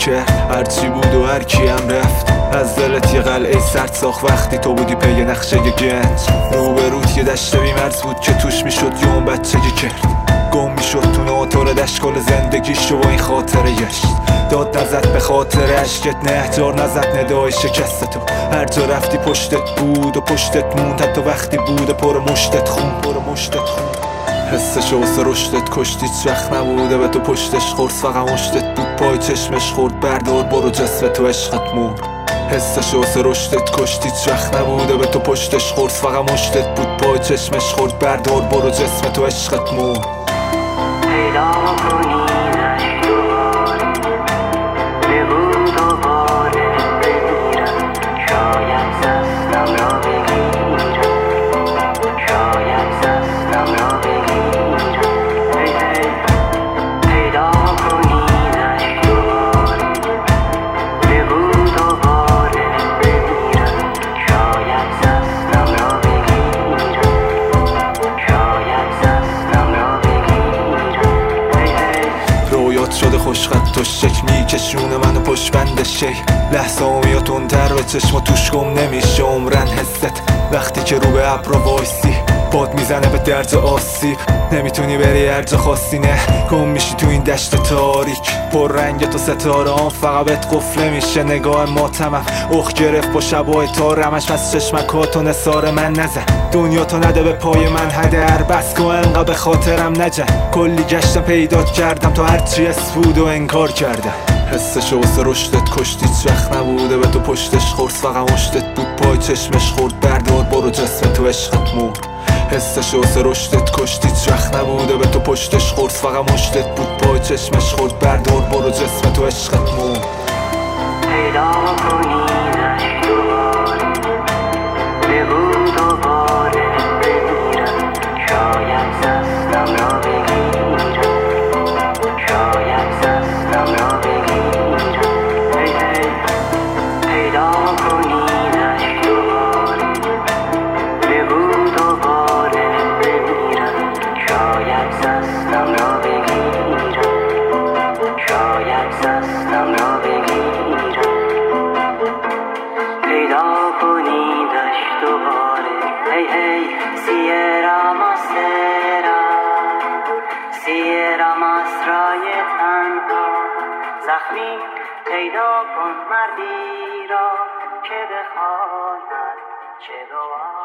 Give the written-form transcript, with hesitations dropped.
کرد، هرچی بود و هر کی هم رفت. از دلت یه قلعه سرد ساخت وقتی تو بودی پی نقشه گنج. روبروت یه دشت بی‌مرز بود که توش میشد یه اون بچه کرد. گم میشد تو ناطور دشکال زندگیش و با این خاطره گشت. داد نزد به خاطر عشقت، نهجار نزد ندای شکست تو. هر جا رفتی پشتت بود و پشتت موند، حتی وقتی بود پر مشتت خون. حسش واسه رشدت کشت، هیچ وقت نبوده به تو پشتش خورد، فقط مشتت بود پای چشمش خورد. بردار برو جسم تو عشقت مرد. حسش واسه رشدت کشت، هیچ وقت نبوده به تو پشتش خورد، فقط مشتت بود پای چشمش خورد. بردار برو جسم تو عشقت مرد. پیدا کنیدش دوباره، بگو دوباره بمیرم، شاید دستم را بگیرم، شاید دستم را بگیرم. پیدا کنیدش دوباره، بگو دوباره بمیرم، شاید دستم را بگیرم، شاید دستم را بگیرم. رویات شده خوشخط و شک میکشونه منو پشت بند شی. لحظه ها میاد تندتر به چشم توش گم نمیشه عمرن حست. وقتی که رو به ابرا وایسی باد میزنه به درج آسیب، نمیتونی بری هر جا خواستی، نه گم میشی تو این دشت تاریک. پر رنگ تو ستاره هم فقط بهت قفله میشه. نگاه ماتمم اخ گرفت با شبای تارمش، از چشمکاتو نثار من نزن. دنیا تو نده به پای من هدر، بس که انقدر به خاطرم نجن. کلی گشتم پیدات کردم تو هرچی اس بود و انکار کردم. حسش واسه رشدت کشت، هیچ وقت نبوده به تو پشتش خورد، فقط مشتت بود پای چشمش خورد. بردار برو جسم تو عشقت مرد. حسش واسه رشدت کشت، هیچ وقت نبوده به تو پشتش خورد، فقط مشتت بود پای چشمش خورد. بردار برو جسم تو عشقت مرد. پیدا کنیدش دوباره، بگو دوباره بمیرم، شاید دستم را بگیرم، شاید دستم را بگیرم. پیدا کنیدش دوباره، بگو دوباره بمیرم، شاید دستم را بگیرم، شاید دستم را بگیرم. پیدا کنیدش دوباره، هی هی سیرا ماسرا، سیرا ماسرای تنها. زخمی پیدا کن مردی را که بخواند چه گواه.